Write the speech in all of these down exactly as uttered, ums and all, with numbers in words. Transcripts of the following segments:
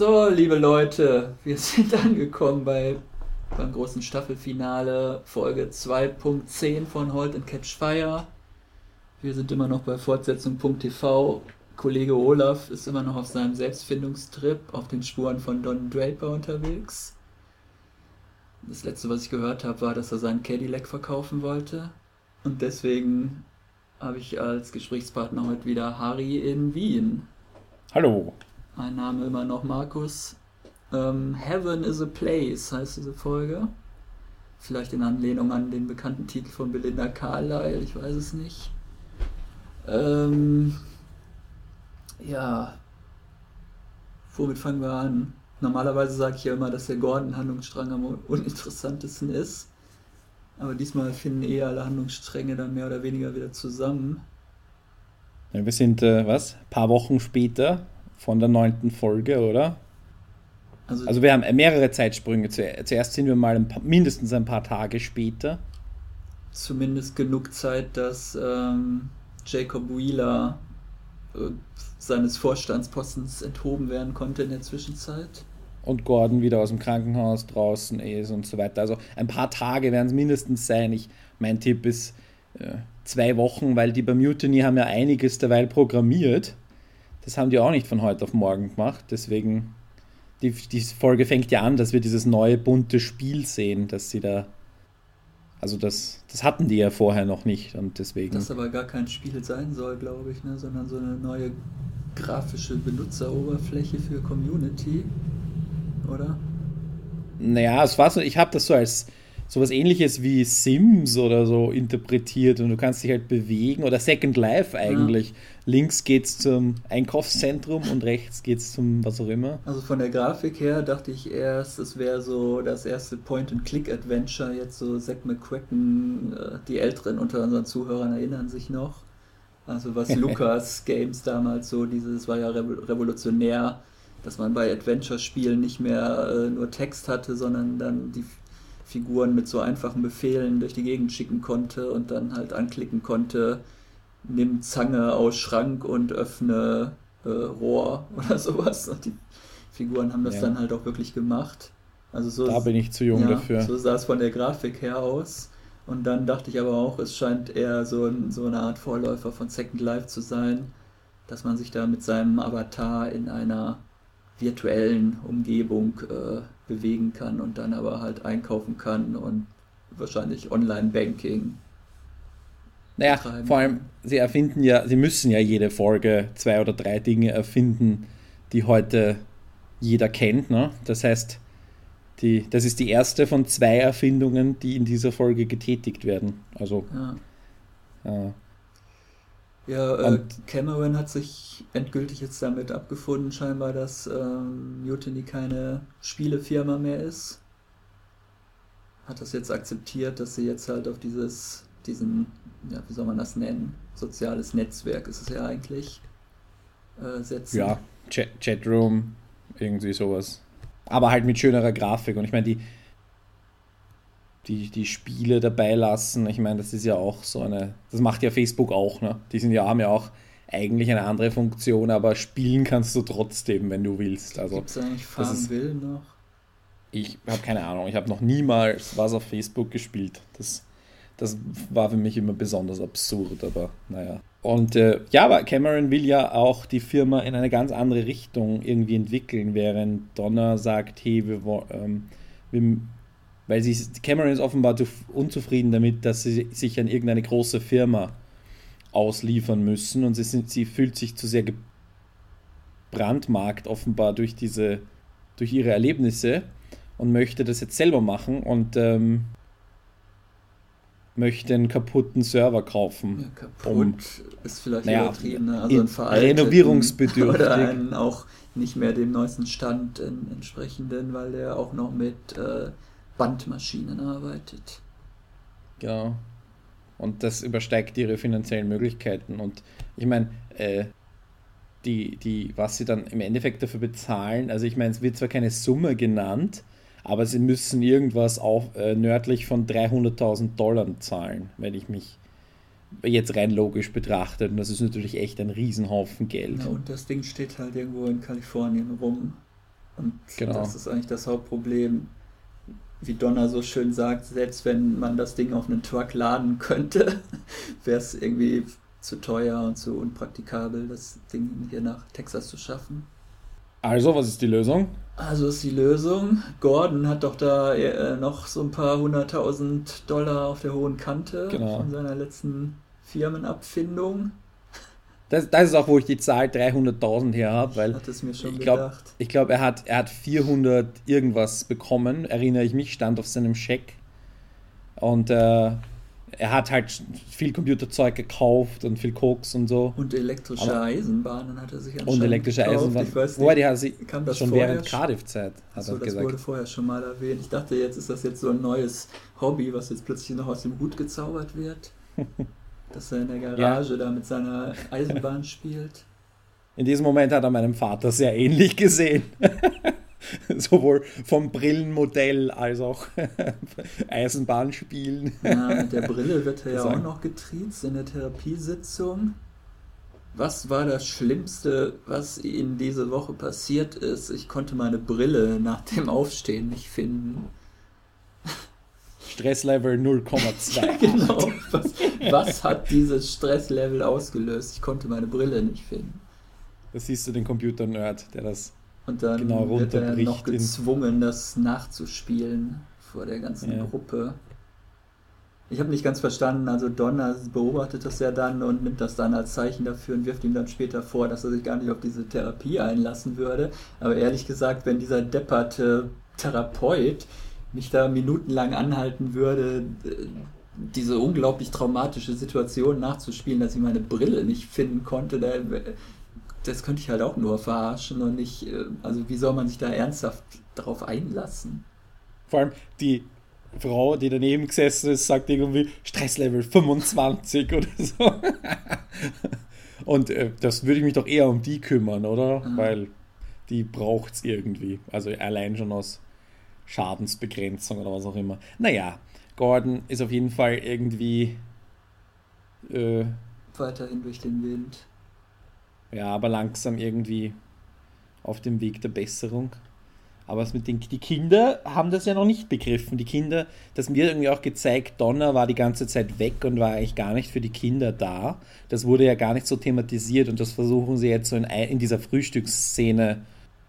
So, liebe Leute, wir sind angekommen bei, beim großen Staffelfinale, Folge zwei Punkt zehn von Halt and Catch Fire. Wir sind immer noch bei Fortsetzung Punkt T V. Kollege Olaf ist immer noch auf seinem Selbstfindungstrip auf den Spuren von Don Draper unterwegs. Das letzte, was ich gehört habe, war, dass er seinen Cadillac verkaufen wollte. Und deswegen habe ich als Gesprächspartner heute wieder Harry in Wien. Hallo. Mein Name immer noch Markus. Ähm, Heaven is a Place heißt diese Folge. Vielleicht in Anlehnung an den bekannten Titel von Belinda Carlisle, ich weiß es nicht. Ähm, ja, womit fangen wir an? Normalerweise sage ich ja immer, dass der Gordon-Handlungsstrang am uninteressantesten ist. Aber diesmal finden eh alle Handlungsstränge dann mehr oder weniger wieder zusammen. Ja, wir sind, äh, was, ein paar Wochen später von der neunten Folge, oder? Also, also wir haben mehrere Zeitsprünge. Zuerst sind wir mal ein paar, mindestens ein paar Tage später. Zumindest genug Zeit, dass ähm, Jacob Wheeler äh, seines Vorstandspostens enthoben werden konnte in der Zwischenzeit. Und Gordon wieder aus dem Krankenhaus draußen ist und so weiter. Also ein paar Tage werden es mindestens sein. Ich, mein Tipp ist äh, zwei Wochen, weil die bei Mutiny haben ja einiges derweil programmiert. Das haben die auch nicht von heute auf morgen gemacht. Deswegen, die, die Folge fängt ja an, dass wir dieses neue bunte Spiel sehen, dass sie da, also das, das hatten die ja vorher noch nicht und deswegen. Das aber gar kein Spiel sein soll, glaube ich, ne? Sondern so eine neue grafische Benutzeroberfläche für Community, oder? Naja, es war so, ich habe das so als sowas ähnliches wie Sims oder so interpretiert und du kannst dich halt bewegen oder Second Life eigentlich. Ja. Links geht's zum Einkaufszentrum und rechts geht's zum was auch immer. Also von der Grafik her dachte ich erst, es wäre so das erste Point-and-Click-Adventure, jetzt so Zack McCracken, die Älteren unter unseren Zuhörern erinnern sich noch. Also was Lucas Games damals so, dieses war ja revolutionär, dass man bei Adventure-Spielen nicht mehr äh, nur Text hatte, sondern dann die Figuren mit so einfachen Befehlen durch die Gegend schicken konnte und dann halt anklicken konnte, nimm Zange aus Schrank und öffne äh, Rohr oder sowas. Und die Figuren haben das ja dann halt auch wirklich gemacht. Also so da bin ich zu jung ja, dafür. So sah es von der Grafik her aus. Und dann dachte ich aber auch, es scheint eher so, ein, so eine Art Vorläufer von Second Life zu sein, dass man sich da mit seinem Avatar in einer virtuellen Umgebung äh, bewegen kann und dann aber halt einkaufen kann und wahrscheinlich Online-Banking. Naja, vor allem, sie erfinden ja, sie müssen ja jede Folge zwei oder drei Dinge erfinden, die heute jeder kennt, ne? Das heißt, die, das ist die erste von zwei Erfindungen, die in dieser Folge getätigt werden. Also ja. äh, Ja, äh, Cameron hat sich endgültig jetzt damit abgefunden, scheinbar, dass ähm, Mutiny keine Spielefirma mehr ist. Hat das jetzt akzeptiert, dass sie jetzt halt auf dieses, diesen, ja, wie soll man das nennen, soziales Netzwerk ist es ja eigentlich, äh, setzen. Ja, Chat Chatroom, irgendwie sowas. Aber halt mit schönerer Grafik. Und ich meine, die, die, die Spiele dabei lassen, ich meine, das ist ja auch so eine, das macht ja Facebook auch, ne? Die sind ja, haben ja auch eigentlich eine andere Funktion, aber spielen kannst du trotzdem, wenn du willst. Also, gibt es eigentlich Farmville noch? Ich habe keine Ahnung, ich habe noch niemals was auf Facebook gespielt. Das, das war für mich immer besonders absurd, aber naja. Und äh, ja, aber Cameron will ja auch die Firma in eine ganz andere Richtung irgendwie entwickeln, während Donna sagt, hey, wir wollen, ähm, wir weil sie, Cameron ist offenbar unzufrieden damit, dass sie sich an irgendeine große Firma ausliefern müssen und sie, sind, sie fühlt sich zu sehr gebrandmarkt offenbar durch diese, durch ihre Erlebnisse und möchte das jetzt selber machen und ähm, möchte einen kaputten Server kaufen. Ja, kaputt um, ist vielleicht naja, übertrieben, ne? Also einen veralteten renovierungsbedürftig. Oder einen auch nicht mehr dem neuesten Stand entsprechenden, weil der auch noch mit äh, Bandmaschinen arbeitet. Genau. Und das übersteigt ihre finanziellen Möglichkeiten. Und ich meine, äh, die, die, was sie dann im Endeffekt dafür bezahlen, also ich meine, es wird zwar keine Summe genannt, aber sie müssen irgendwas auf, äh, nördlich von dreihunderttausend Dollar zahlen, wenn ich mich jetzt rein logisch betrachte. Und das ist natürlich echt ein Riesenhaufen Geld. Ja, und das Ding steht halt irgendwo in Kalifornien rum. Und genau. Das ist eigentlich das Hauptproblem, wie Donner so schön sagt, selbst wenn man das Ding auf einen Truck laden könnte, wäre es irgendwie zu teuer und zu unpraktikabel, das Ding hier nach Texas zu schaffen. Also, was ist die Lösung? Also ist die Lösung, Gordon hat doch da äh, noch so ein paar hunderttausend Dollar auf der hohen Kante Genau. von seiner letzten Firmenabfindung. Das, das ist auch, wo ich die Zahl dreihunderttausend her habe, weil Ich hatte es mir schon ich glaube, gedacht. ich glaub, er, hat, er hat vierhundert irgendwas bekommen, erinnere ich mich, stand auf seinem Scheck. Und äh, er hat halt viel Computerzeug gekauft und viel Koks und so. Und elektrische Aber- Eisenbahnen hat er sich anscheinend Und elektrische gekauft. Eisenbahn. Ich weiß Wobei, nicht, die hat sie kam das schon vorher während schon? Cardiff-Zeit, hat so, er das gesagt. wurde vorher schon mal erwähnt. Ich dachte, jetzt ist das jetzt so ein neues Hobby, was jetzt plötzlich noch aus dem Hut gezaubert wird. Dass er in der Garage da mit seiner Eisenbahn spielt. In diesem Moment hat er meinem Vater sehr ähnlich gesehen. Sowohl vom Brillenmodell als auch Eisenbahnspielen. Ja, mit der Brille wird er ja Sagen. auch noch getriezt in der Therapiesitzung. Was war das Schlimmste, was Ihnen diese Woche passiert ist? Ich konnte meine Brille nach dem Aufstehen nicht finden. Stresslevel null Komma zwei. Genau. Was, was hat dieses Stresslevel ausgelöst? Ich konnte meine Brille nicht finden. Da siehst du den Computer-Nerd, der das Und dann Genau, wird er runterbricht noch in- gezwungen, das nachzuspielen vor der ganzen Ja. Gruppe. Ich habe nicht ganz verstanden, also Donner beobachtet das ja dann und nimmt das dann als Zeichen dafür und wirft ihm dann später vor, dass er sich gar nicht auf diese Therapie einlassen würde. Aber ehrlich gesagt, wenn dieser depperte Therapeut mich da minutenlang anhalten würde, äh, diese unglaublich traumatische Situation nachzuspielen, dass ich meine Brille nicht finden konnte, da, das könnte ich halt auch nur verarschen und nicht, äh, also wie soll man sich da ernsthaft darauf einlassen? Vor allem die Frau, die daneben gesessen ist, sagt irgendwie Stresslevel fünfundzwanzig oder so. Und äh, das würde ich mich doch eher um die kümmern, oder? Mhm. Weil die braucht es irgendwie. Also allein schon aus Schadensbegrenzung oder was auch immer. Naja, Gordon ist auf jeden Fall irgendwie äh, Weiterhin durch den Wind. ja, aber langsam irgendwie auf dem Weg der Besserung. Aber es mit den, die Kinder haben das ja noch nicht begriffen. Die Kinder, das wird irgendwie auch gezeigt, Donna war die ganze Zeit weg und war eigentlich gar nicht für die Kinder da. Das wurde ja gar nicht so thematisiert und das versuchen sie jetzt so in, in dieser Frühstücksszene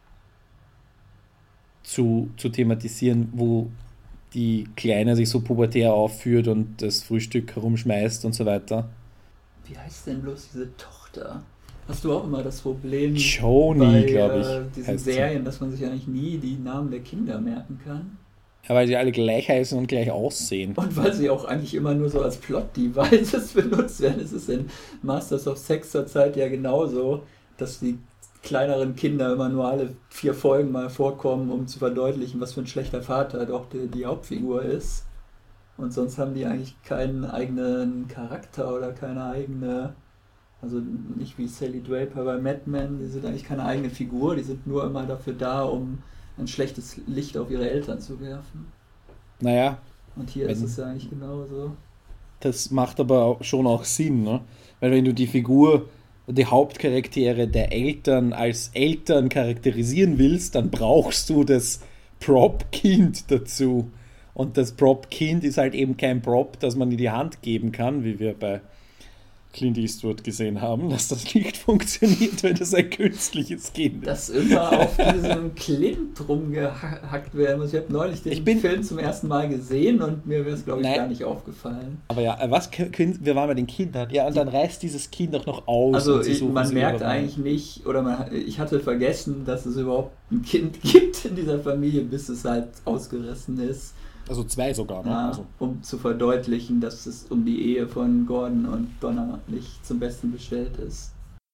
zu, zu thematisieren, wo die Kleine sich so pubertär aufführt und das Frühstück herumschmeißt und so weiter. Wie heißt denn bloß diese Tochter? Hast du auch immer das Problem Joni, bei glaube ich, äh, diesen heißt sie. Serien, dass man sich eigentlich nie die Namen der Kinder merken kann? Ja, weil sie alle gleich heißen und gleich aussehen. Und weil sie auch eigentlich immer nur so als Plot-Devices benutzt werden. Es ist in Masters of Sex zur Zeit ja genauso, dass die kleineren Kinder immer nur alle vier Folgen mal vorkommen, um zu verdeutlichen, was für ein schlechter Vater doch die, die Hauptfigur ist. Und sonst haben die eigentlich keinen eigenen Charakter oder keine eigene, also nicht wie Sally Draper bei Mad Men, die sind eigentlich keine eigene Figur, die sind nur immer dafür da, um ein schlechtes Licht auf ihre Eltern zu werfen. Naja, Und hier Wenn- ist es ja eigentlich genauso. das macht aber auch schon auch Sinn, ne? Weil wenn du die Figur, die Hauptcharaktere der Eltern als Eltern charakterisieren willst, dann brauchst du das Prop-Kind dazu. Und das Prop-Kind ist halt eben kein Prop, das man in die Hand geben kann, wie wir bei Clint Eastwood gesehen haben, dass das nicht funktioniert, wenn das ein künstliches Kind ist. Dass immer auf diesem Clint rumgehackt werden muss. Ich habe neulich den Ich bin- Film zum ersten Mal gesehen und mir wäre es, glaube ich, Nein. gar nicht aufgefallen. Aber ja, was, kind, wir waren bei den Kindern. Ja, und dann reißt dieses Kind auch noch aus. Also und sie ich, suchen man sie merkt überall. eigentlich nicht, oder man, ich hatte vergessen, dass es überhaupt ein Kind gibt in dieser Familie, bis es halt ausgerissen ist. Also zwei sogar, ne? Ja, Also, um zu verdeutlichen, dass es um die Ehe von Gordon und Donna nicht zum Besten bestellt ist.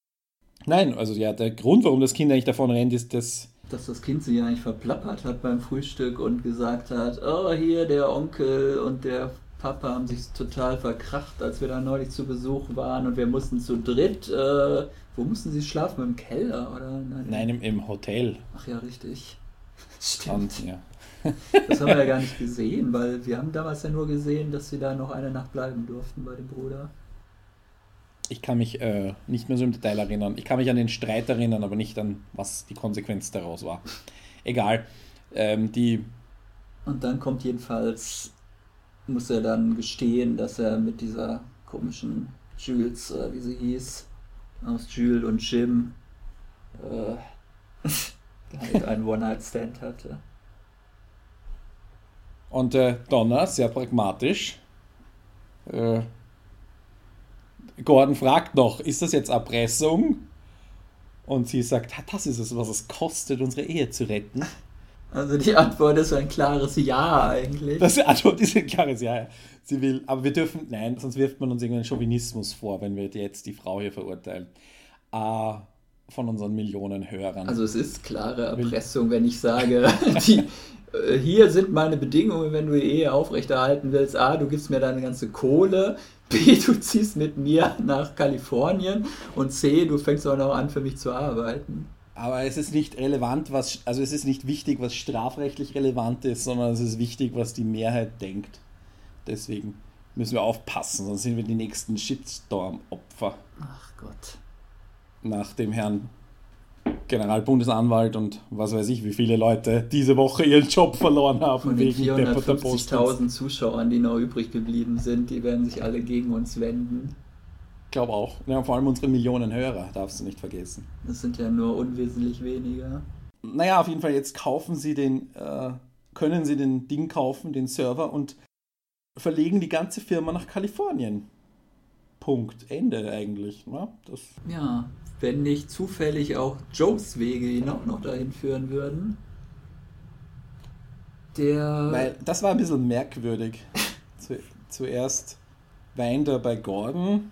nein, also ja, der Grund, warum das Kind eigentlich davon rennt, ist, dass Dass das Kind sich eigentlich verplappert hat beim Frühstück und gesagt hat, oh, hier der Onkel und der Papa haben sich total verkracht, als wir da neulich zu Besuch waren und wir mussten zu dritt, äh, wo mussten sie schlafen? Im Keller, oder? nein, im, im Hotel. Ach ja, richtig. Stimmt. Und, ja. Das haben wir ja gar nicht gesehen, weil wir haben damals ja nur gesehen, dass sie da noch eine Nacht bleiben durften bei dem Bruder. Ich kann mich äh, nicht mehr so im Detail erinnern. Ich kann mich an den Streit erinnern, aber nicht an, was die Konsequenz daraus war. egal. Ähm, die Und dann kommt jedenfalls, muss er dann gestehen, dass er mit dieser komischen Jules, oder wie sie hieß, aus Jules und Jim, äh, halt einen One-Night-Stand hatte. Und äh, Donna, sehr pragmatisch. Äh, Gordon fragt noch, ist das jetzt Erpressung? Und sie sagt, das ist es, was es kostet, unsere Ehe zu retten. Also die Antwort ist ein klares Ja eigentlich. Das Antwort ist ein klares Ja. Sie will, aber wir dürfen, nein, sonst wirft man uns irgendeinen Chauvinismus vor, wenn wir jetzt die Frau hier verurteilen. Äh, von unseren Millionen Hörern. Also es ist klare Erpressung, wenn ich sage, die, äh, hier sind meine Bedingungen, wenn du die Ehe aufrechterhalten willst. A, du gibst mir deine ganze Kohle. B, du ziehst mit mir nach Kalifornien. Und C, du fängst auch noch an, für mich zu arbeiten. Aber es ist nicht relevant, was, also es ist nicht wichtig, was strafrechtlich relevant ist, sondern es ist wichtig, was die Mehrheit denkt. Deswegen müssen wir aufpassen, sonst sind wir die nächsten Shitstorm-Opfer. Ach Gott. Nach dem Herrn Generalbundesanwalt und was weiß ich, wie viele Leute diese Woche ihren Job verloren haben. Von den vierhundertfünfzigtausend Zuschauern, die noch übrig geblieben sind, die werden sich alle gegen uns wenden. Ich glaube auch. Ja, vor allem unsere Millionen Hörer, darfst du nicht vergessen. Das sind ja nur unwesentlich weniger. Naja, auf jeden Fall, jetzt kaufen sie den, äh, können sie den Ding kaufen, den Server, und verlegen die ganze Firma nach Kalifornien. Punkt. Ende eigentlich. Ne? Das ja, wenn nicht zufällig auch Joes Wege ihn auch noch dahin führen würden. Der... Weil das war ein bisschen merkwürdig. Zu, zuerst weint er bei Gordon,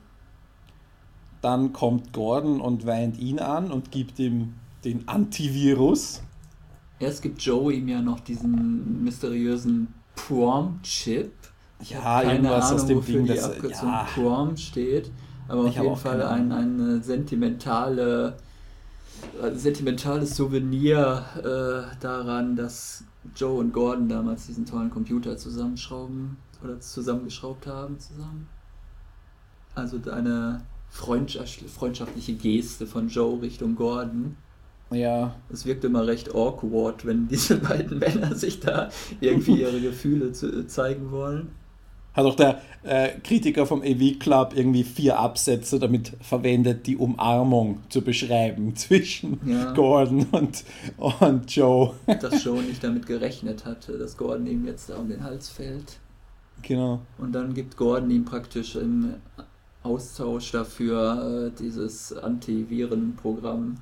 dann kommt Gordon und weint ihn an und gibt ihm den Antivirus. Erst gibt Joe ihm ja noch diesen mysteriösen Prom-Chip. Ja, keine irgendwas Ahnung, aus dem wofür Ding, die das Abkürzung ja. Prom steht. Aber auf Ich habe jeden auch Fall keine ein, Ahnung. eine sentimentale, ein sentimentales Souvenir äh, daran, dass Joe und Gordon damals diesen tollen Computer zusammenschrauben oder zusammengeschraubt haben zusammen. Also eine freundschaftliche Geste von Joe Richtung Gordon. Ja. Es wirkt immer recht awkward, wenn diese beiden Männer sich da irgendwie ihre Gefühle zu, zeigen wollen. Hat auch der äh, Kritiker vom A V Club irgendwie vier Absätze damit verwendet, die Umarmung zu beschreiben zwischen ja. Gordon und, und Joe. Dass Joe nicht damit gerechnet hatte, dass Gordon ihm jetzt da um den Hals fällt. Genau. Und dann gibt Gordon ihm praktisch im Austausch dafür äh, dieses Antivirenprogramm,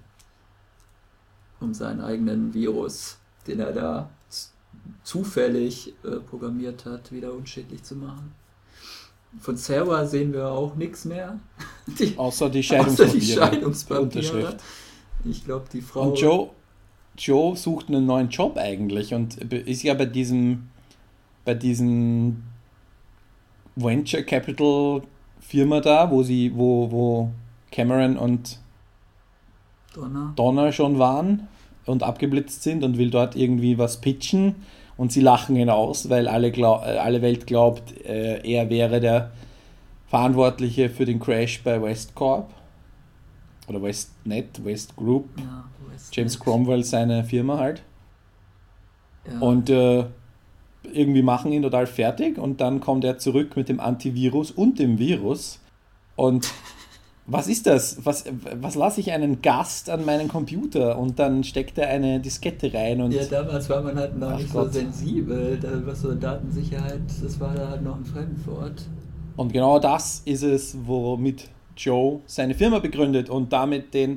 um seinen eigenen Virus, den er da z- zufällig äh, programmiert hat, wieder unschädlich zu machen. Von Sarah sehen wir auch nichts mehr. Die, außer die Scheidungspapiere. Außer die Scheidungspapiere. Ich glaube, die Frau... Und Joe, Joe sucht einen neuen Job eigentlich und ist ja bei diesem bei diesem Venture Capital Firma da, wo sie, wo, wo Cameron und Donna. Donna schon waren und abgeblitzt sind und will dort irgendwie was pitchen und sie lachen ihn aus, weil alle, glaub, alle Welt glaubt, äh, er wäre der Verantwortliche für den Crash bei Westcorp oder Westnet, West Group, ja, Westnet. James Cromwell seine Firma halt. Ja. Und äh, irgendwie machen ihn total fertig und dann kommt er zurück mit dem Antivirus und dem Virus und was ist das? Was, was lasse ich einen Gast an meinen Computer? Und dann steckt er eine Diskette rein. Und ja, damals war man halt noch Ach nicht Gott. so sensibel, da, was so Datensicherheit, das war da halt noch ein Fremdwort. Und genau das ist es, womit Joe seine Firma begründet und damit den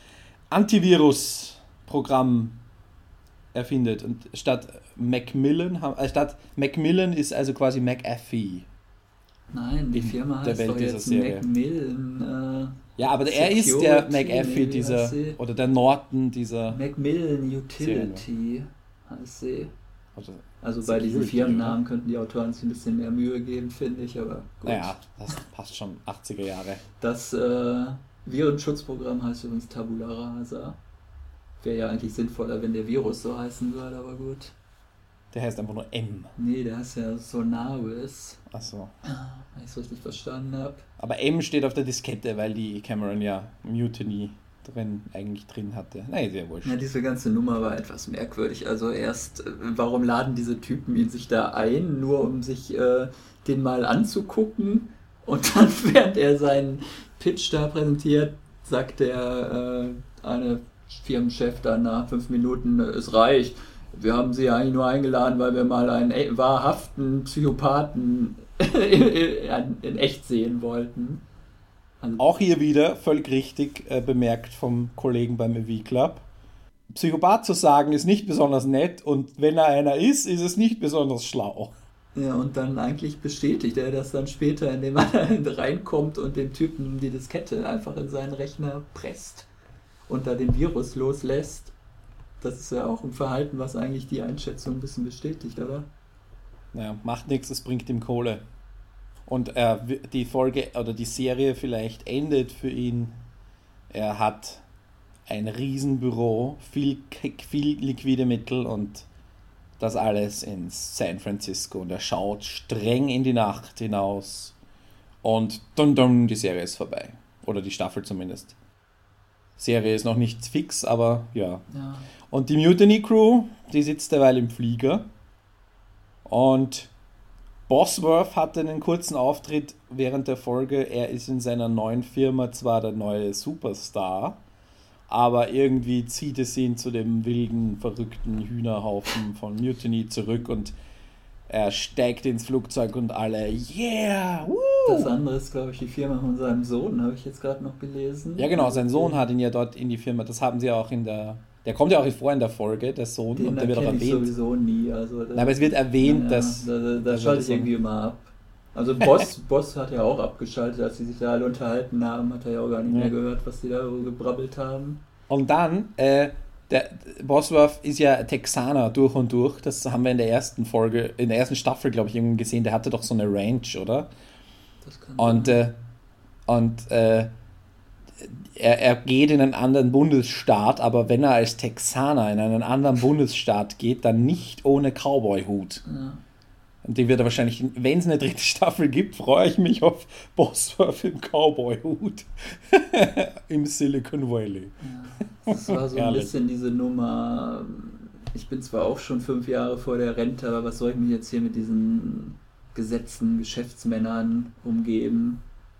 Antivirus-Programm erfindet. Und statt Macmillan, äh, statt Macmillan ist also quasi McAfee. Nein, die in Firma der heißt Welt doch dieser jetzt Serie. Macmillan. Äh, Ja, aber er ist der Security, McAfee dieser, heißt sie. oder der Norton dieser... Macmillan Utility heißt sie. Also, Also bei diesen Security, Firmennamen oder? könnten die Autoren sich ein bisschen mehr Mühe geben, finde ich, aber gut. Naja, das passt schon, achtziger Jahre. Das äh, Virenschutzprogramm heißt übrigens Tabula Rasa. Wäre ja eigentlich sinnvoller, wenn der Virus so heißen würde, aber gut. Der heißt einfach nur M. Nee, der heißt ja Sonaris. Achso. Wenn ich es richtig verstanden habe. Aber M steht auf der Diskette, weil die Cameron ja Mutiny drin eigentlich drin hatte. Nein, sehr wurscht. Ja, diese ganze Nummer war etwas merkwürdig. Also erst, äh, warum laden diese Typen ihn sich da ein, nur um sich äh, den mal anzugucken? Und dann, während er seinen Pitch da präsentiert, sagt der äh, eine Firmenchef dann nach fünf Minuten, es reicht. Wir haben sie ja eigentlich nur eingeladen, weil wir mal einen e- wahrhaften Psychopathen in, in echt sehen wollten. Also, Auch hier wieder völlig richtig äh, bemerkt vom Kollegen beim E V Club. Psychopath zu sagen ist nicht besonders nett und wenn er einer ist, ist es nicht besonders schlau. ja, und dann eigentlich bestätigt er das dann später, indem er dann reinkommt und dem Typen die Diskette einfach in seinen Rechner presst und da den Virus loslässt. Das ist ja auch ein Verhalten, was eigentlich die Einschätzung ein bisschen bestätigt, oder? Naja, macht nichts, es bringt ihm Kohle. Und er, die Folge oder die Serie vielleicht endet für ihn. Er hat ein Riesenbüro, viel, viel liquide Mittel und das alles in San Francisco. Und er schaut streng in die Nacht hinaus. Und dun, dun, die Serie ist vorbei. Oder die Staffel zumindest. Serie ist noch nicht fix, aber ja. Ja. Und die Mutiny Crew, die sitzt derweil im Flieger. Und Bosworth hatte einen kurzen Auftritt während der Folge. Er ist in seiner neuen Firma zwar der neue Superstar, aber irgendwie zieht es ihn zu dem wilden, verrückten Hühnerhaufen von Mutiny zurück und er steigt ins Flugzeug und alle, yeah, woo! Das andere ist, glaube ich, die Firma von seinem Sohn, habe ich jetzt gerade noch gelesen. Ja genau, sein Sohn hat ihn ja dort in die Firma, das haben sie auch in der, der kommt ja auch vor in der Folge, der Sohn, Den und der wird auch erkenne ich erwähnt. sowieso nie. Also das, Nein, aber es wird erwähnt, ja, dass... Da, da, da dass schalte er ich das irgendwie immer ab. Also Boss, Boss hat ja auch abgeschaltet, als sie sich da alle unterhalten haben, hat er ja auch gar nicht Ja. mehr gehört, was die da so gebrabbelt haben. Und dann, äh, der Bosworth ist ja Texaner durch und durch. Das haben wir in der ersten Folge, in der ersten Staffel, glaube ich, irgendwann gesehen. Der hatte doch so eine Ranch, oder? Das kann Und, sein. äh, und äh, er, er geht in einen anderen Bundesstaat, aber wenn er als Texaner in einen anderen Bundesstaat geht, dann nicht ohne Cowboy-Hut. Ja. Und die wird er wahrscheinlich, wenn es eine dritte Staffel gibt, freue ich mich auf Bosworth im Cowboy-Hut im Silicon Valley. Ja. Das war so ein Herrlich. bisschen diese Nummer, ich bin zwar auch schon fünf Jahre vor der Rente, aber was soll ich mich jetzt hier mit diesen gesetzten Geschäftsmännern umgeben?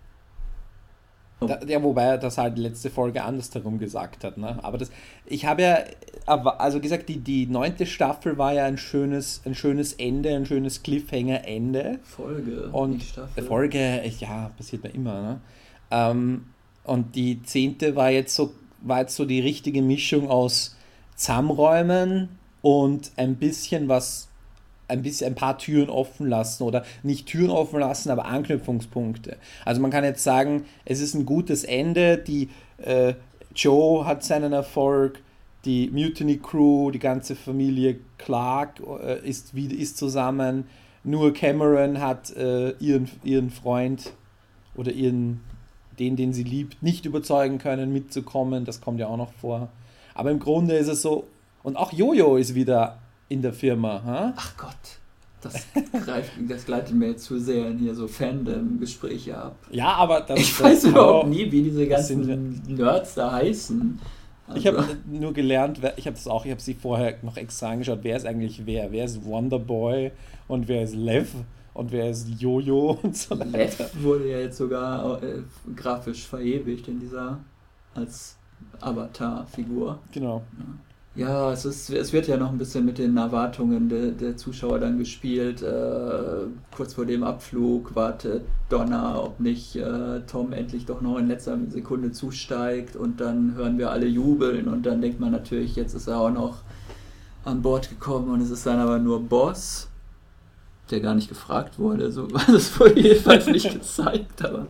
Da, ja, wobei er das halt letzte Folge andersherum gesagt hat, ne? Aber das, ich habe ja, aber- also gesagt, die, die neunte Staffel war ja ein schönes, ein schönes Ende, ein schönes Cliffhanger-Ende. Folge, Und nicht Staffel. Folge, ja, passiert mir immer, ne? Ähm, und die zehnte war jetzt so, war jetzt so die richtige Mischung aus Zusammenräumen und ein bisschen was, ein bisschen ein paar Türen offen lassen oder nicht Türen offen lassen, aber Anknüpfungspunkte. Also man kann jetzt sagen, es ist ein gutes Ende, die äh, Joe hat seinen Erfolg, die Mutiny Crew, die ganze Familie Clark äh, ist, wieder, ist zusammen, nur Cameron hat äh, ihren, ihren Freund oder ihren, den, den sie liebt, nicht überzeugen können, mitzukommen, das kommt ja auch noch vor. Aber im Grunde ist es so, und auch Jojo ist wieder in der Firma. Ha? Ach Gott, das, greift, das gleitet mir jetzt zu sehr in hier so Fandom-Gespräche ab. Ja, aber das Ich das- weiß überhaupt aber nie, wie diese das sind ganzen Nerds da heißen. Ich Also, habe nur gelernt, wer- ich habe das auch, ich habe sie vorher noch extra angeschaut, wer ist eigentlich wer? Wer ist Wonderboy und wer ist Lev und wer ist Jojo und so weiter. Lev wurde ja jetzt sogar äh, grafisch verewigt in dieser als Avatar-Figur. Genau. Ja, es, ist, es wird ja noch ein bisschen mit den Erwartungen der, der Zuschauer dann gespielt. Äh, kurz vor dem Abflug wartet Donna, ob nicht äh, Tom endlich doch noch in letzter Sekunde zusteigt und dann hören wir alle jubeln und dann denkt man natürlich, jetzt ist er auch noch an Bord gekommen und es ist dann aber nur Boss, der gar nicht gefragt wurde. So war das wohl jedenfalls nicht gezeigt, aber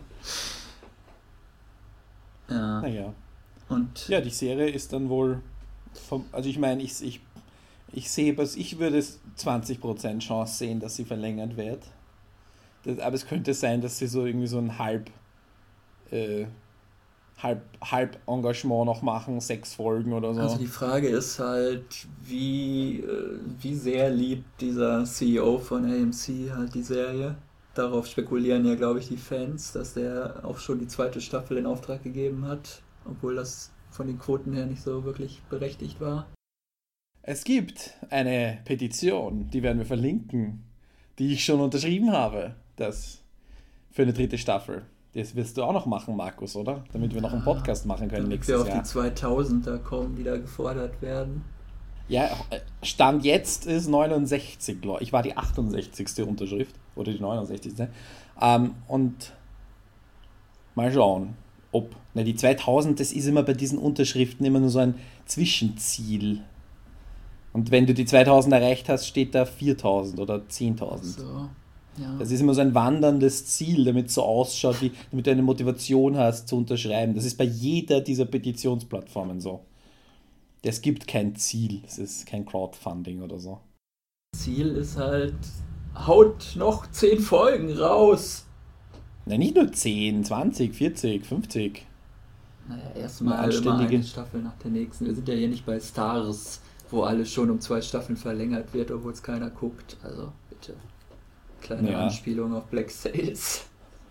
ja. Naja. Und Ja, die Serie ist dann wohl, vom, also ich meine, ich, ich, ich sehe, was ich würde zwanzig Prozent Chance sehen, dass sie verlängert wird. Das, aber es könnte sein, dass sie so irgendwie so ein halb, äh, halb, halb Engagement noch machen, sechs Folgen oder so. Also die Frage ist halt, wie, äh, wie sehr liebt dieser C E O von A M C halt die Serie. Darauf spekulieren ja, glaube ich, die Fans, dass der auch schon die zweite Staffel in Auftrag gegeben hat, obwohl das von den Quoten her nicht so wirklich berechtigt war. Es gibt eine Petition, die werden wir verlinken, die ich schon unterschrieben habe, das für eine dritte Staffel. Das wirst du auch noch machen, Markus, oder? Damit wir noch einen Podcast machen können Damit nächstes wir auf Jahr. Die zweitausender kommen, die da gefordert werden. Ja, Stand jetzt ist neunundsechzig, glaube ich. Ich war die achtundsechzigste Unterschrift oder die neunundsechzigste. Ähm, und mal schauen, ob. Na, die zweitausend, das ist immer bei diesen Unterschriften immer nur so ein Zwischenziel. Und wenn du die zweitausend erreicht hast, steht da viertausend oder zehntausend. So, ja. Das ist immer so ein wanderndes Ziel, damit es so ausschaut, wie, damit du eine Motivation hast zu unterschreiben. Das ist bei jeder dieser Petitionsplattformen so. Es gibt kein Ziel, es ist kein Crowdfunding oder so. Ziel ist halt, haut noch zehn Folgen raus. Na, nicht nur zehn, zwanzig, vierzig, fünfzig. Naja, erstmal immer eine Staffel nach der nächsten. Wir sind ja hier nicht bei Stars, wo alles schon um zwei Staffeln verlängert wird, obwohl es keiner guckt. Also bitte. Kleine ja. Anspielung auf Black Sails.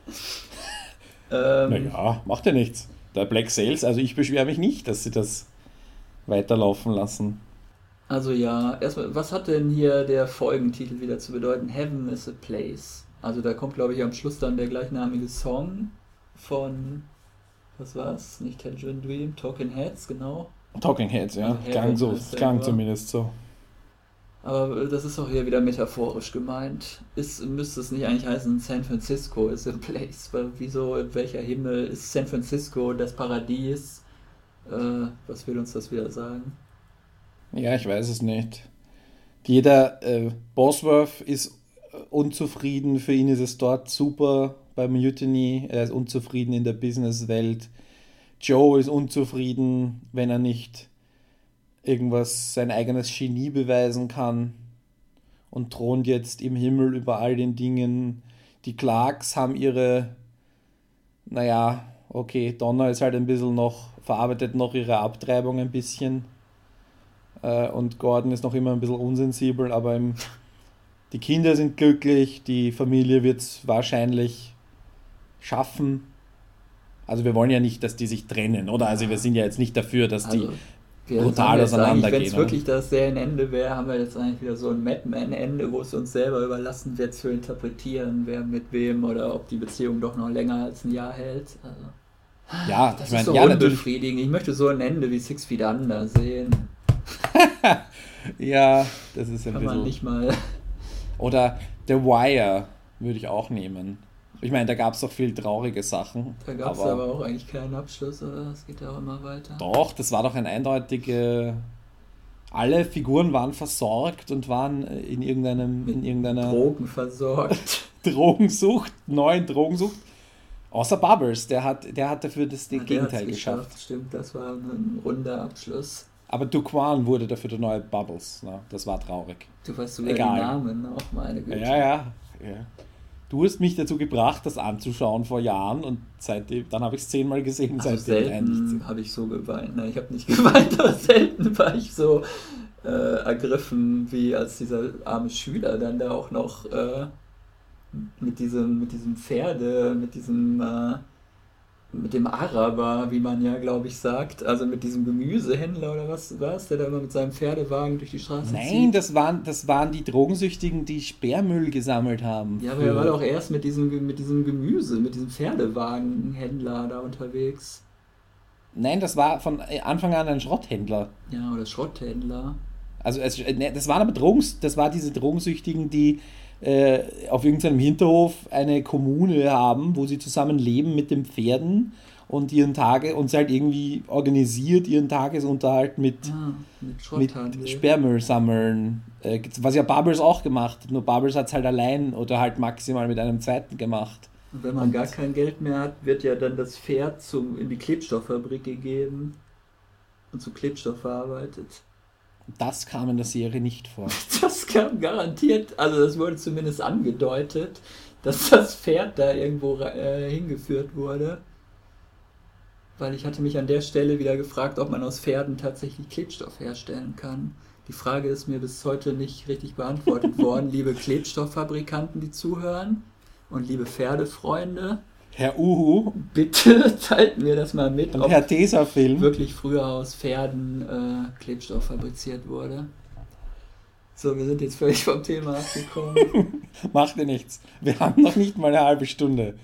ähm, naja, macht ja nichts. Der Black Sails, also ich beschwere mich nicht, dass sie das weiterlaufen lassen. Also ja, erstmal, was hat denn hier der Folgentitel wieder zu bedeuten? Heaven is a Place. Also da kommt, glaube ich, am Schluss dann der gleichnamige Song von, was war's? Nicht Tangerine Dream, Talking Heads, genau. Talking Heads, ja. Also Gang, so, Gang zumindest so. Aber das ist auch hier wieder metaphorisch gemeint. Ist, müsste es nicht eigentlich heißen, San Francisco is a place? Weil wieso, in welcher Himmel ist San Francisco das Paradies? Äh, was will uns das wieder sagen? Ja, ich weiß es nicht. Jeder äh, Bosworth ist unzufrieden, für ihn ist es dort super bei Mutiny, er ist unzufrieden in der Businesswelt. Joe ist unzufrieden, wenn er nicht irgendwas, sein eigenes Genie beweisen kann und thront jetzt im Himmel über all den Dingen. Die Clarks haben ihre, naja, okay, Donna ist halt ein bisschen noch, verarbeitet noch ihre Abtreibung ein bisschen äh, und Gordon ist noch immer ein bisschen unsensibel, aber im, die Kinder sind glücklich, die Familie wird es wahrscheinlich schaffen. Also wir wollen ja nicht, dass die sich trennen, oder? Also wir sind ja jetzt nicht dafür, dass also, die brutal auseinandergehen. Wenn es wirklich das Serienende wäre, haben wir jetzt eigentlich wieder so ein Mad Men-Ende, wo es uns selber überlassen wird zu interpretieren, wer mit wem oder ob die Beziehung doch noch länger als ein Jahr hält. Also, ja, das ich ist mein, so ja, unbefriedigend. Ich möchte so ein Ende wie Six Feet Under sehen. Ja, das ist ein Kann bisschen... man nicht mal... Oder The Wire würde ich auch nehmen. Ich meine, da gab es doch viel traurige Sachen. Da gab es aber, aber auch eigentlich keinen Abschluss, oder? Es geht ja auch immer weiter. Doch, das war doch ein eindeutiger... Alle Figuren waren versorgt und waren in irgendeinem... Mit in irgendeiner Drogen versorgt. Drogensucht, neuen Drogensucht. Außer Bubbles, der hat, der hat dafür das ja, Gegenteil geschafft. geschafft. Stimmt, das war ein runder Abschluss. Aber Duquan wurde dafür der neue Bubbles. Ne? Das war traurig. Du weißt sogar den Namen auch, meine Güte. Ja, ja, ja. Du hast mich dazu gebracht, das anzuschauen vor Jahren und seitdem, dann habe ich es zehnmal gesehen. Also seitdem selten habe ich so geweint. Nein, ich habe nicht geweint, aber selten war ich so äh, ergriffen, wie als dieser arme Schüler dann da auch noch äh, mit diesem, mit diesem Pferde, mit diesem äh, mit dem Araber, wie man ja, glaube ich, sagt, also mit diesem Gemüsehändler oder was war es, der da immer mit seinem Pferdewagen durch die Straße Nein, zieht? Nein, das waren, das waren die Drogensüchtigen, die Sperrmüll gesammelt haben. Ja, aber er war doch erst mit diesem, mit diesem Gemüse, mit diesem Pferdewagenhändler da unterwegs. Nein, das war von Anfang an ein Schrotthändler. Ja, oder Schrotthändler. Also es, das waren aber Drogens, das war diese Drogensüchtigen, die äh, auf irgendeinem Hinterhof eine Kommune haben, wo sie zusammen leben mit den Pferden und ihren Tage und sie halt irgendwie organisiert ihren Tagesunterhalt mit, ah, mit, mit Sperrmüll sammeln. Äh, was ja Bubbles auch gemacht hat, nur Bubbles hat es halt allein oder halt maximal mit einem zweiten gemacht. Und wenn man und gar kein Geld mehr hat, wird ja dann das Pferd zum, in die Klebstofffabrik gegeben und zu Klebstoff verarbeitet. Das kam in der Serie nicht vor. Das kam garantiert, also das wurde zumindest angedeutet, dass das Pferd da irgendwo äh, hingeführt wurde. Weil ich hatte mich an der Stelle wieder gefragt, ob man aus Pferden tatsächlich Klebstoff herstellen kann. Die Frage ist mir bis heute nicht richtig beantwortet worden. Liebe Klebstofffabrikanten, die zuhören und liebe Pferdefreunde, Herr Uhu. Bitte teilt mir das mal mit, Und ob Herr Tesafilm. wirklich früher aus Pferden äh, Klebstoff fabriziert wurde. So, wir sind jetzt völlig vom Thema abgekommen. Macht dir nichts. Wir haben noch nicht mal eine halbe Stunde.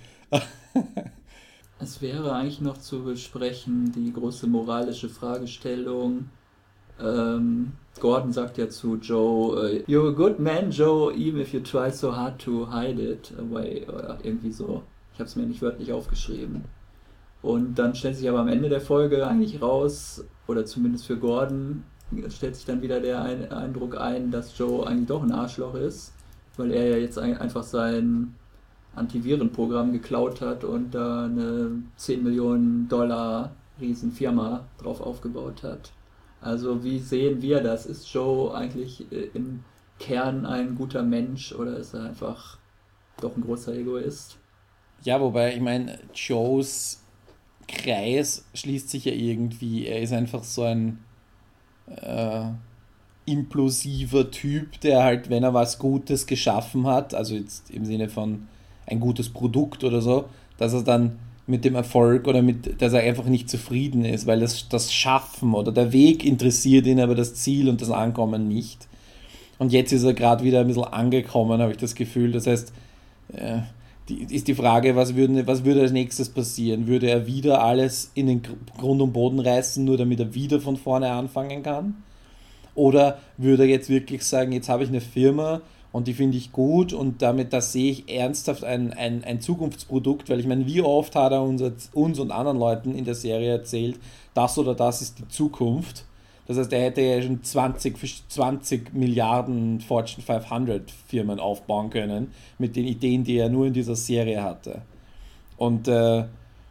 Es wäre eigentlich noch zu besprechen, die große moralische Fragestellung. Ähm, Gordon sagt ja zu Joe, äh, You're a good man, Joe, even if you try so hard to hide it away. Oder irgendwie so. Ich habe es mir nicht wörtlich aufgeschrieben. Und dann stellt sich aber am Ende der Folge eigentlich raus, oder zumindest für Gordon, stellt sich dann wieder der ein- Eindruck ein, dass Joe eigentlich doch ein Arschloch ist, weil er ja jetzt ein- einfach sein Antivirenprogramm geklaut hat und da eine zehn Millionen Dollar Riesenfirma drauf aufgebaut hat. Also wie sehen wir das? Ist Joe eigentlich äh, im Kern ein guter Mensch oder ist er einfach doch ein großer Egoist? Ja, wobei, ich meine, Joes Kreis schließt sich ja irgendwie. Er ist einfach so ein äh, implosiver Typ, der halt, wenn er was Gutes geschaffen hat, also jetzt im Sinne von ein gutes Produkt oder so, dass er dann mit dem Erfolg oder mit, dass er einfach nicht zufrieden ist, weil das, das Schaffen oder der Weg interessiert ihn, aber das Ziel und das Ankommen nicht. Und jetzt ist er gerade wieder ein bisschen angekommen, habe ich das Gefühl. Das heißt, äh, die, ist die Frage, was würde, was würde als nächstes passieren? Würde er wieder alles in den Grund und Boden reißen, nur damit er wieder von vorne anfangen kann? Oder würde er jetzt wirklich sagen, jetzt habe ich eine Firma und die finde ich gut und damit, da sehe ich ernsthaft ein, ein, ein Zukunftsprodukt, weil ich meine, wie oft hat er uns, uns und anderen Leuten in der Serie erzählt, das oder das ist die Zukunft. Das heißt, er hätte ja schon zwanzig, zwanzig Milliarden Fortune fünfhundert Firmen aufbauen können mit den Ideen, die er nur in dieser Serie hatte. Und äh,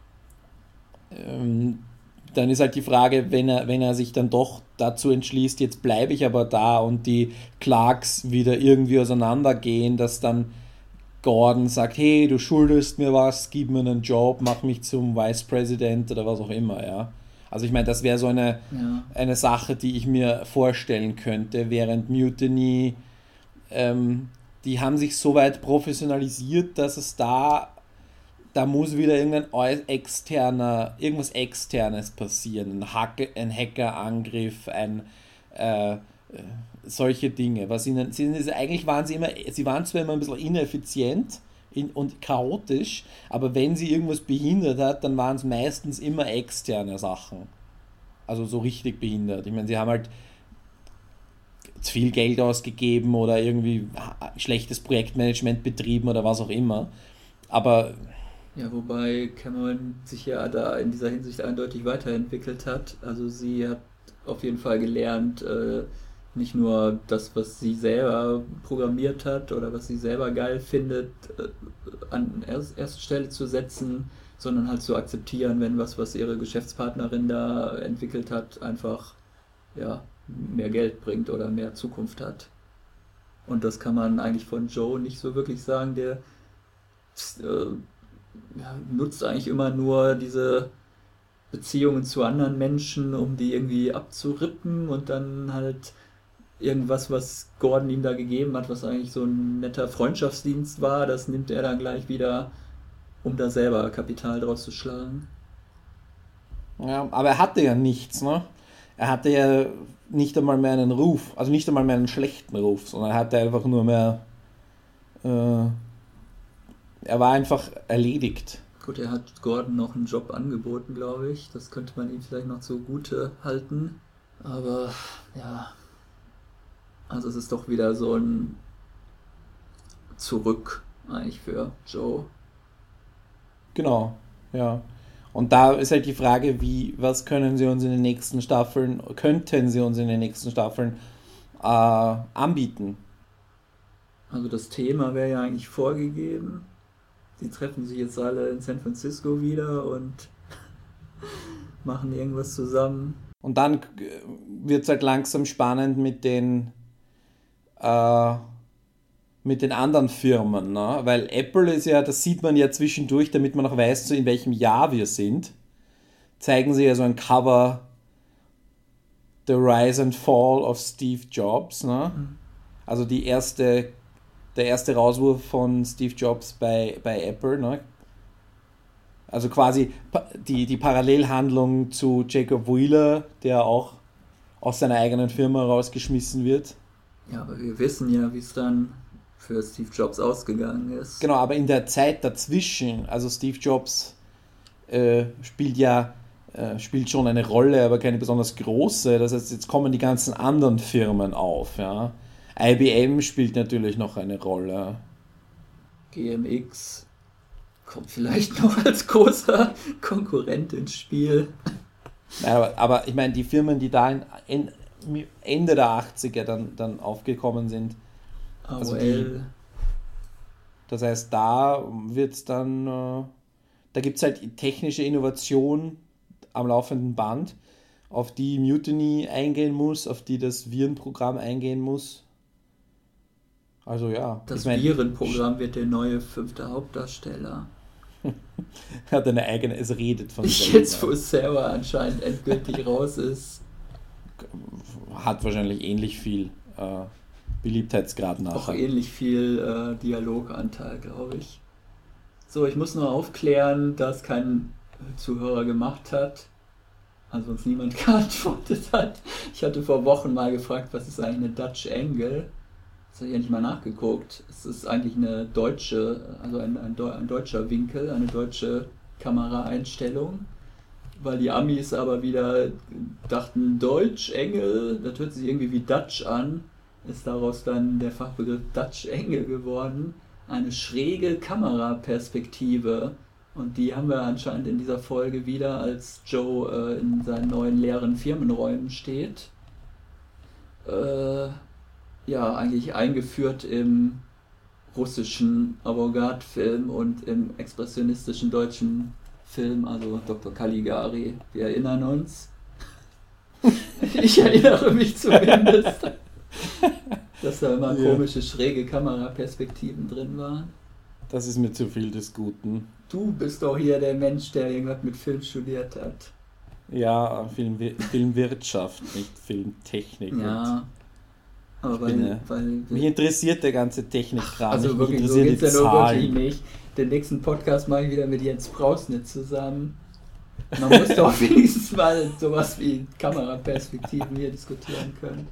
ähm, dann ist halt die Frage, wenn er, wenn er sich dann doch dazu entschließt, jetzt bleibe ich aber da und die Clarks wieder irgendwie auseinandergehen, dass dann Gordon sagt, hey, du schuldest mir was, gib mir einen Job, mach mich zum Vice President oder was auch immer, ja. Also ich meine, das wäre so eine, Ja. eine Sache, die ich mir vorstellen könnte, während Mutiny, ähm, die haben sich so weit professionalisiert, dass es da da muss wieder irgendein externer, irgendwas Externes passieren. Ein, Hacker, ein Hackerangriff, ein äh, solche Dinge. Was ihnen, sie, eigentlich waren sie immer, sie waren zwar immer ein bisschen ineffizient in, und chaotisch, aber wenn sie irgendwas behindert hat, dann waren es meistens immer externe Sachen. Also so richtig behindert. Ich meine, sie haben halt zu viel Geld ausgegeben oder irgendwie schlechtes Projektmanagement betrieben oder was auch immer. Aber Ja, wobei Cameron sich ja da in dieser Hinsicht eindeutig weiterentwickelt hat. Also sie hat auf jeden Fall gelernt, äh, nicht nur das, was sie selber programmiert hat oder was sie selber geil findet, äh, an erst, erste Stelle zu setzen, sondern halt zu akzeptieren, wenn was, was ihre Geschäftspartnerin da entwickelt hat, einfach ja, mehr Geld bringt oder mehr Zukunft hat. Und das kann man eigentlich von Joe nicht so wirklich sagen, der äh, ja, nutzt eigentlich immer nur diese Beziehungen zu anderen Menschen, um die irgendwie abzurippen und dann halt irgendwas, was Gordon ihm da gegeben hat, was eigentlich so ein netter Freundschaftsdienst war, das nimmt er dann gleich wieder, um da selber Kapital draus zu schlagen. ja, aber er hatte ja nichts, ne? Er hatte ja nicht einmal mehr einen Ruf, also nicht einmal mehr einen schlechten Ruf, sondern er hatte einfach nur mehr äh, er war einfach erledigt. Gut, er hat Gordon noch einen Job angeboten, glaube ich. Das könnte man ihm vielleicht noch zugute halten. Aber ja, also es ist doch wieder so ein Zurück eigentlich für Joe. Genau, ja. Und da ist halt die Frage, wie, was können sie uns in den nächsten Staffeln, könnten sie uns in den nächsten Staffeln äh, anbieten? Also das Thema wäre ja eigentlich vorgegeben. Die treffen sich jetzt alle in San Francisco wieder und machen irgendwas zusammen. Und dann wird es halt langsam spannend mit den äh, mit den anderen Firmen, ne? Weil Apple ist ja, das sieht man ja zwischendurch, damit man auch weiß, so in welchem Jahr wir sind, zeigen sie ja so ein Cover The Rise and Fall of Steve Jobs, ne? Mhm. Also die erste, der erste Rauswurf von Steve Jobs bei, bei Apple, ne? Also quasi die, die Parallelhandlung zu Jacob Wheeler, der auch aus seiner eigenen Firma rausgeschmissen wird. Ja, aber wir wissen ja, wie es dann für Steve Jobs ausgegangen ist. Genau, aber in der Zeit dazwischen, also Steve Jobs äh, spielt ja äh, spielt schon eine Rolle, aber keine besonders große. Das heißt, jetzt kommen die ganzen anderen Firmen auf. Ja. I B M spielt natürlich noch eine Rolle. G M X kommt vielleicht noch als großer Konkurrent ins Spiel. Nein, aber, aber ich meine, die Firmen, die da in, in, Ende der achtziger dann, dann aufgekommen sind, also die, das heißt, da wird es dann, äh, da gibt es halt technische Innovation am laufenden Band, auf die Mutiny eingehen muss, auf die das Virenprogramm eingehen muss. Also ja. Das ich mein, Virenprogramm wird der neue fünfte Hauptdarsteller. Hat eine eigene, es redet von sich. Jetzt, wo Sarah anscheinend endgültig raus ist. Hat wahrscheinlich ähnlich viel äh, Beliebtheitsgrad nachher. Auch ähnlich viel äh, Dialoganteil, glaube ich. So, ich muss nur aufklären, dass kein Zuhörer gemacht hat, also uns niemand geantwortet hat. Ich hatte vor Wochen mal gefragt, was ist eigentlich eine Dutch Angle? Das habe ich endlich mal nachgeguckt. Es ist eigentlich eine deutsche, also ein, ein, ein deutscher Winkel, eine deutsche Kameraeinstellung, weil die Amis aber wieder dachten, Deutsch, Engel, das hört sich irgendwie wie Dutch an, ist daraus dann der Fachbegriff Dutch Angle geworden, eine schräge Kameraperspektive. Und die haben wir anscheinend in dieser Folge wieder, als Joe äh, in seinen neuen leeren Firmenräumen steht. Äh, ja, eigentlich eingeführt im russischen Avantgarde-Film und im expressionistischen deutschen Film, also Doktor Caligari. Wir erinnern uns. Ich erinnere mich zumindest, dass da immer ja. komische, schräge Kameraperspektiven drin waren. Das ist mir zu viel des Guten. Du bist doch hier der Mensch, der irgendwas mit Film studiert hat. Ja, Film, Filmwirtschaft, nicht Filmtechnik. Ja, aber weil, bin, weil... Mich interessiert der ganze Technikkram. Also mich wirklich, so geht's ja nur wirklich nicht. Den nächsten Podcast mache ich wieder mit Jens Prausnitz zusammen. Man muss doch wenigstens mal sowas wie Kameraperspektiven hier diskutieren können.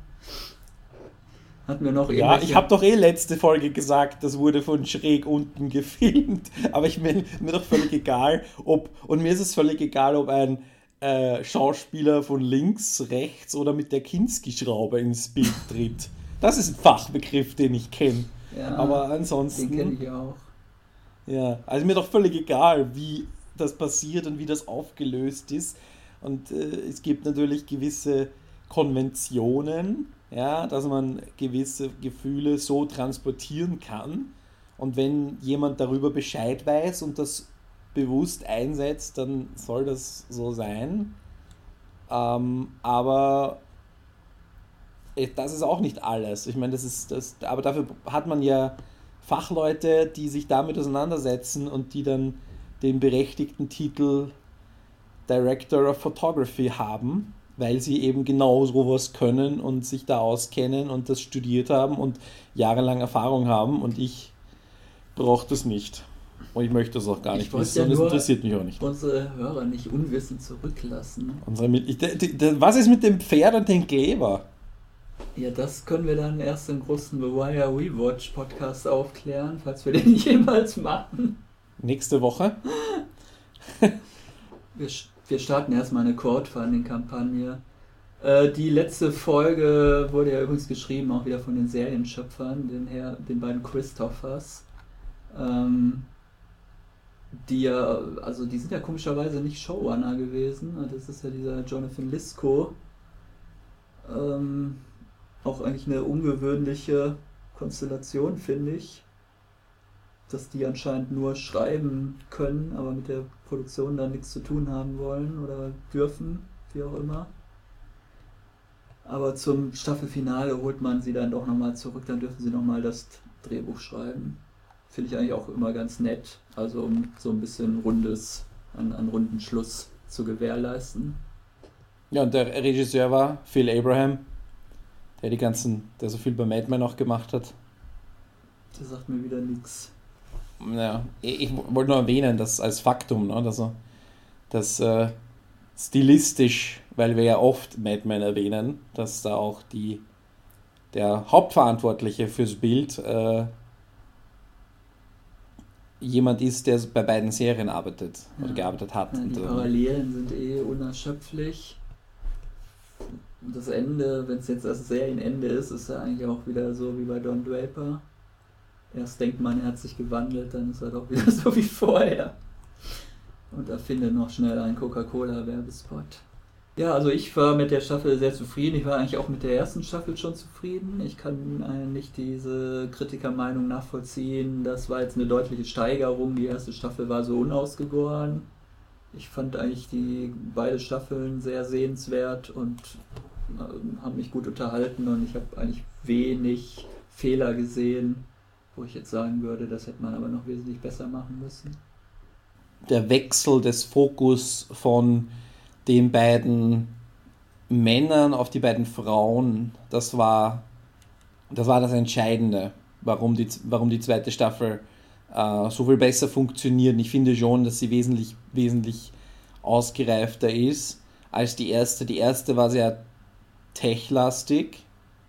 Hatten wir noch ja, ich habe doch eh letzte Folge gesagt, das wurde von schräg unten gefilmt, aber ich mir, mir doch völlig egal, ob, und mir ist es völlig egal, ob ein äh, Schauspieler von links, rechts oder mit der Kinski-Schraube ins Bild tritt. Das ist ein Fachbegriff, den ich kenne. Ja, aber ansonsten... Den kenne ich auch. Ja, also mir doch völlig egal, wie das passiert und wie das aufgelöst ist. Und äh, es gibt natürlich gewisse Konventionen, ja, dass man gewisse Gefühle so transportieren kann. Und wenn jemand darüber Bescheid weiß und das bewusst einsetzt, dann soll das so sein. Ähm, aber das ist auch nicht alles. Ich meine, das ist das, aber dafür hat man ja Fachleute, die sich damit auseinandersetzen und die dann den berechtigten Titel Director of Photography haben, weil sie eben genau sowas können und sich da auskennen und das studiert haben und jahrelang Erfahrung haben, und ich brauche das nicht. Und ich möchte das auch gar nicht wissen, ja, und es interessiert mich auch nicht. Unsere Hörer nicht unwissend zurücklassen. Unsere, ich, de, de, was ist mit dem Pferd und dem Kleber? Ja, das können wir dann erst im großen The Wire Rewatch Podcast aufklären, falls wir den jemals machen. Nächste Woche? wir, wir starten erstmal eine Crowdfunding-Kampagne. Äh, die letzte Folge wurde ja übrigens geschrieben, auch wieder von den Serienschöpfern, den, Herr, den beiden Christophers. Ähm, die ja, also die sind ja komischerweise nicht Showrunner gewesen. Das ist ja dieser Jonathan Lisko. Ähm, auch eigentlich eine ungewöhnliche Konstellation, finde ich. Dass die anscheinend nur schreiben können, aber mit der Produktion dann nichts zu tun haben wollen oder dürfen, wie auch immer. Aber zum Staffelfinale holt man sie dann doch nochmal zurück, dann dürfen sie nochmal das Drehbuch schreiben. Finde ich eigentlich auch immer ganz nett, also um so ein bisschen rundes, einen, einen runden Schluss zu gewährleisten. Ja, und der Regisseur war Phil Abraham, der die ganzen, der so viel bei Mad Men auch gemacht hat. Der sagt mir wieder nichts. ja, ich wollte nur erwähnen, dass als Faktum, ne, dass, er- dass äh, stilistisch, weil wir ja oft Mad Men erwähnen, dass da auch die, der Hauptverantwortliche fürs Bild äh, jemand ist, der bei beiden Serien arbeitet oder Ja, gearbeitet hat. ja, die Und, ähm, Parallelen sind eh unerschöpflich. Und das Ende, wenn es jetzt das Serienende ist, ist ja eigentlich auch wieder so wie bei Don Draper. Erst denkt man, er hat sich gewandelt, dann ist er doch wieder so wie vorher. Und erfindet noch schnell einen Coca-Cola-Werbespot. Ja, also ich war mit der Staffel sehr zufrieden. Ich war eigentlich auch mit der ersten Staffel schon zufrieden. Ich kann äh, nicht diese Kritikermeinung nachvollziehen. Das war jetzt eine deutliche Steigerung. Die erste Staffel war so unausgegoren. Ich fand eigentlich die beide Staffeln sehr sehenswert und äh, haben mich gut unterhalten und ich habe eigentlich wenig Fehler gesehen, wo ich jetzt sagen würde, das hätte man aber noch wesentlich besser machen müssen. der Wechsel des Fokus von den beiden Männern auf die beiden Frauen, das war das, war das Entscheidende, warum die, warum die zweite Staffel äh, so viel besser funktioniert. Und ich finde schon, dass sie wesentlich, wesentlich ausgereifter ist als die erste. Die erste war sehr techlastig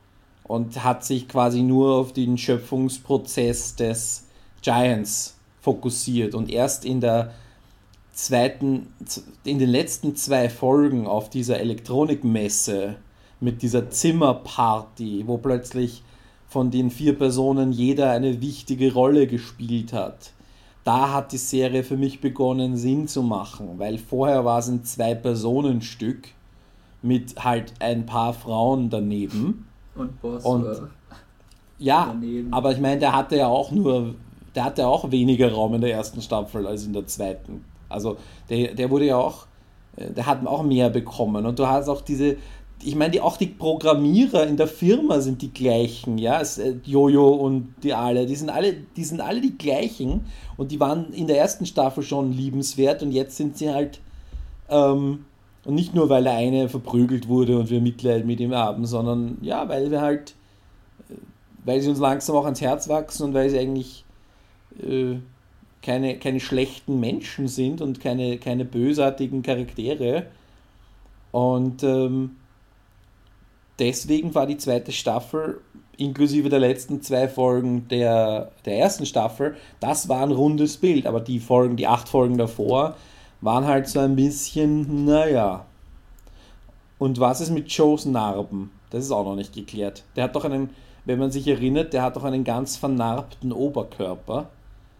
und hat sich quasi nur auf den Schöpfungsprozess des Giants fokussiert. Und erst in der zweiten, in den letzten zwei Folgen auf dieser Elektronikmesse mit dieser Zimmerparty, wo plötzlich von den vier Personen jeder eine wichtige Rolle gespielt hat, da hat die Serie für mich begonnen Sinn zu machen, weil vorher war es ein Zwei-Personen-Stück mit halt ein paar Frauen daneben. Und Boss Und war ja, daneben. aber ich meine, der hatte ja auch nur, der hatte auch weniger Raum in der ersten Staffel als in der zweiten. Also der, der wurde ja auch, äh, der hat auch mehr bekommen. Und du hast auch diese, ich meine, die, auch die Programmierer in der Firma sind die gleichen, ja, es, äh, Jojo und die alle, die sind alle, die sind alle die gleichen und die waren in der ersten Staffel schon liebenswert und jetzt sind sie halt, ähm, und nicht nur, weil der eine verprügelt wurde und wir Mitleid mit ihm haben, sondern ja, weil wir halt, weil sie uns langsam auch ans Herz wachsen und weil sie eigentlich äh, keine, keine schlechten Menschen sind und keine, keine bösartigen Charaktere. Und ähm, deswegen war die zweite Staffel, inklusive der letzten zwei Folgen der, der ersten Staffel, das war ein rundes Bild. Aber die Folgen, die acht Folgen davor, waren halt so ein bisschen, naja. Und was ist mit Joes Narben? Das ist auch noch nicht geklärt. Der hat doch einen, wenn man sich erinnert, der hat doch einen ganz vernarbten Oberkörper.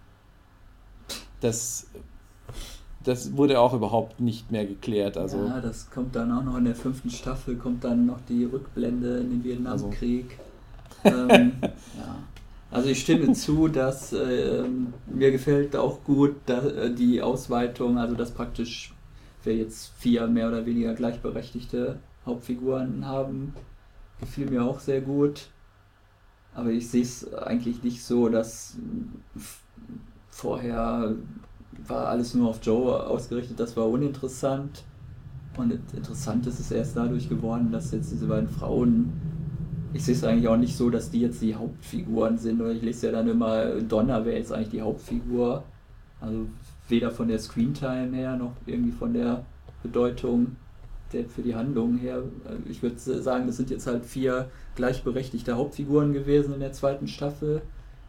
Das, das wurde auch überhaupt nicht mehr geklärt. Also, ja, das kommt dann auch noch in der fünften Staffel, kommt dann noch die Rückblende in den Vietnamkrieg. Also. ähm, ja. Also ich stimme zu, dass äh, mir gefällt auch gut dass, äh, die Ausweitung, also dass praktisch wir jetzt vier mehr oder weniger gleichberechtigte Hauptfiguren haben. Gefiel mir auch sehr gut. Aber ich sehe es eigentlich nicht so, dass f- vorher war alles nur auf Joe ausgerichtet, das war uninteressant. Und interessant ist es erst dadurch geworden, dass jetzt diese beiden Frauen, ich sehe es eigentlich auch nicht so, dass die jetzt die Hauptfiguren sind. Oder ich lese ja dann immer, Donna wäre jetzt eigentlich die Hauptfigur. Also weder von der Screentime her noch irgendwie von der Bedeutung der, für die Handlung her. Ich würde sagen, das sind jetzt halt vier gleichberechtigte Hauptfiguren gewesen in der zweiten Staffel.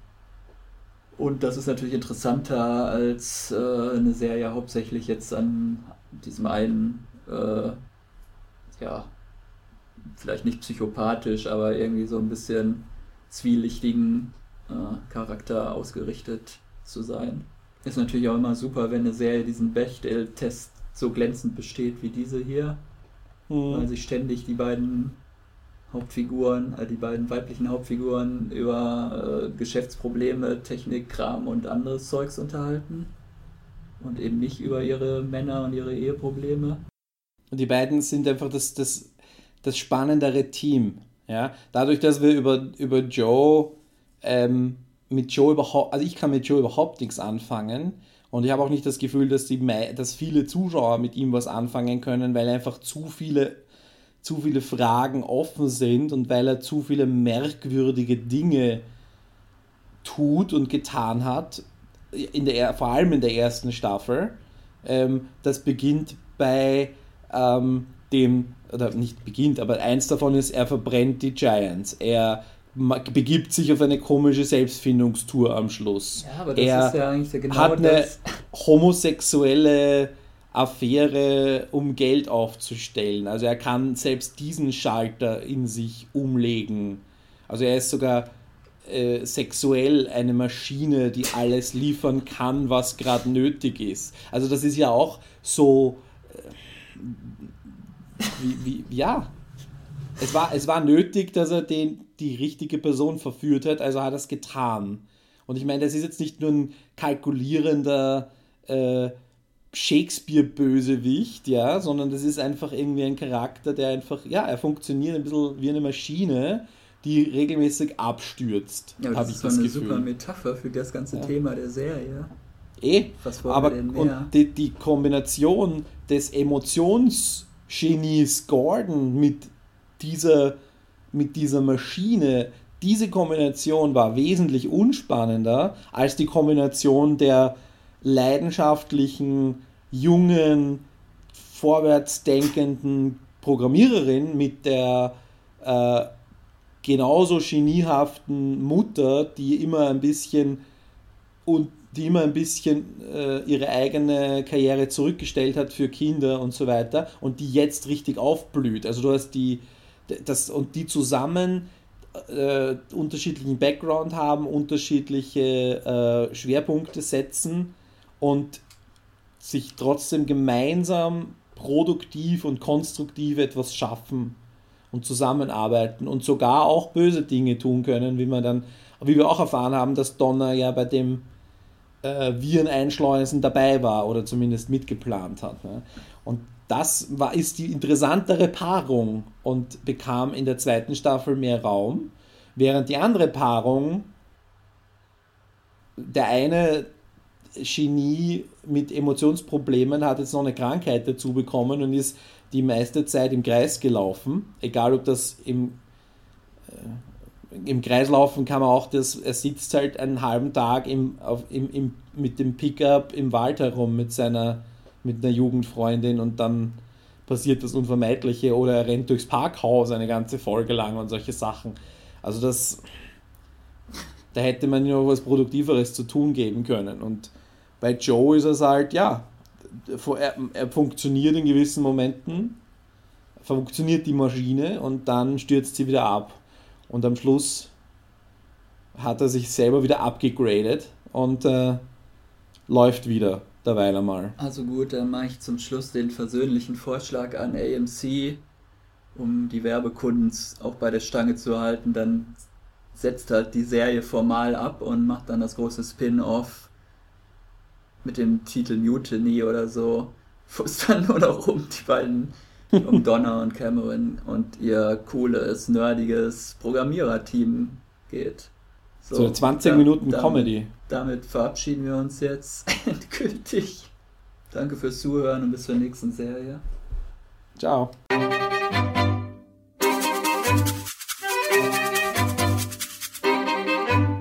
Und das ist natürlich interessanter als äh, eine Serie hauptsächlich jetzt an diesem einen, äh, ja, vielleicht nicht psychopathisch, aber irgendwie so ein bisschen zwielichtigen äh, Charakter ausgerichtet zu sein. Ist natürlich auch immer super, wenn eine Serie diesen Bechdel-Test so glänzend besteht wie diese hier, hm. weil sich ständig die beiden Hauptfiguren, äh, die beiden weiblichen Hauptfiguren über äh, Geschäftsprobleme, Technikkram und anderes Zeugs unterhalten und eben nicht über ihre Männer und ihre Eheprobleme. Und die beiden sind einfach das, das, das spannendere Team. Ja? Dadurch, dass wir über, über Joe ähm, mit Joe überhaupt, also ich kann mit Joe überhaupt nichts anfangen und ich habe auch nicht das Gefühl, dass, die, dass viele Zuschauer mit ihm was anfangen können, weil einfach zu viele, zu viele Fragen offen sind und weil er zu viele merkwürdige Dinge tut und getan hat, in der, vor allem in der ersten Staffel. Ähm, das beginnt bei ähm, dem, oder nicht beginnt, aber eins davon ist, er verbrennt die Giants. Er begibt sich auf eine komische Selbstfindungstour am Schluss. Ja, aber das er ist ja eigentlich genau hat eine das. homosexuelle Affäre, um Geld aufzustellen. Also er kann selbst diesen Schalter in sich umlegen. Also er ist sogar äh, sexuell eine Maschine, die alles liefern kann, was gerade nötig ist. Also das ist ja auch so äh, wie, wie, ja, es war, es war nötig, dass er den, die richtige Person verführt hat, also hat er es getan. Und ich meine, das ist jetzt nicht nur ein kalkulierender äh, Shakespeare-Bösewicht, ja, sondern das ist einfach irgendwie ein Charakter, der einfach, ja, er funktioniert ein bisschen wie eine Maschine, die regelmäßig abstürzt, Ja, habe das ich ist das so eine Gefühl. super Metapher für das ganze Ja. Thema der Serie. Eh, Was wollen aber wir denn mehr? und die, die Kombination des Emotionsgenies Gordon mit dieser, mit dieser Maschine, diese Kombination war wesentlich unspannender als die Kombination der leidenschaftlichen, jungen, vorwärtsdenkenden Programmiererin mit der äh, genauso geniehaften Mutter, die immer ein bisschen und die immer ein bisschen äh, ihre eigene Karriere zurückgestellt hat für Kinder und so weiter und die jetzt richtig aufblüht. Also du hast die das und die zusammen äh, unterschiedlichen Background haben, unterschiedliche äh, Schwerpunkte setzen und sich trotzdem gemeinsam produktiv und konstruktiv etwas schaffen und zusammenarbeiten und sogar auch böse Dinge tun können, wie man dann, wie wir auch erfahren haben, dass Donna ja bei dem äh, Viren-Einschleusen dabei war oder zumindest mitgeplant hat. Ne? Und das war, ist die interessantere Paarung und bekam in der zweiten Staffel mehr Raum, während die andere Paarung, der eine Genie mit Emotionsproblemen hat jetzt noch eine Krankheit dazu bekommen und ist die meiste Zeit im Kreis gelaufen. Egal ob das im, äh, im Kreislaufen kann man auch, das, er sitzt halt einen halben Tag im, auf, im, im, mit dem Pickup im Wald herum mit seiner mit einer Jugendfreundin und dann passiert das Unvermeidliche oder er rennt durchs Parkhaus eine ganze Folge lang und solche Sachen. Also das, da hätte man ja noch was Produktiveres zu tun geben können und bei Joe ist es halt, ja, er, er funktioniert in gewissen Momenten, funktioniert die Maschine und dann stürzt sie wieder ab und am Schluss hat er sich selber wieder abgegradet und äh, läuft wieder. Derweil einmal. Also gut, dann mache ich zum Schluss den versöhnlichen Vorschlag an A M C, um die Werbekunden auch bei der Stange zu halten. Dann setzt halt die Serie formal ab und macht dann das große Spin-Off mit dem Titel Mutiny oder so, wo es dann nur noch um die beiden, um Donna und Cameron und ihr cooles, nerdiges Programmiererteam geht. So, so zwanzig Minuten damit, Comedy. Damit verabschieden wir uns jetzt endgültig. Danke fürs Zuhören und bis zur nächsten Serie. Ciao.